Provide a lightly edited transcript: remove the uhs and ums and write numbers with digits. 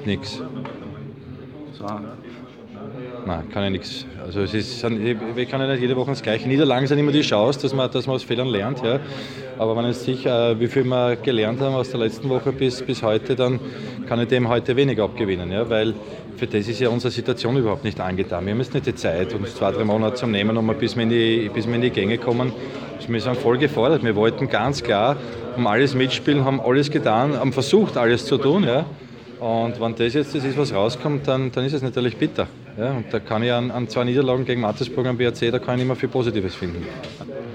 Nichts. Nein, kann ich nichts. Also wir können ja nicht jede Woche das Gleiche. Niederlagen sind immer die Chance, dass man aus Fehlern lernt. Ja. Aber wenn ich sehe, wie viel wir gelernt haben aus der letzten Woche bis heute, dann kann ich dem heute wenig abgewinnen. Ja, weil für das ist ja unsere Situation überhaupt nicht angetan. Wir haben jetzt nicht die Zeit, uns 2-3 Monate zu nehmen, bis wir in die Gänge kommen. Wir sind voll gefordert. Wir wollten ganz klar alles mitspielen, haben alles getan, haben versucht, alles zu tun. Ja. Und wenn das jetzt das ist, was rauskommt, dann ist es natürlich bitter. Ja, und da kann ich an 2 Niederlagen gegen Mattersburg am BRC, da kann ich immer viel Positives finden.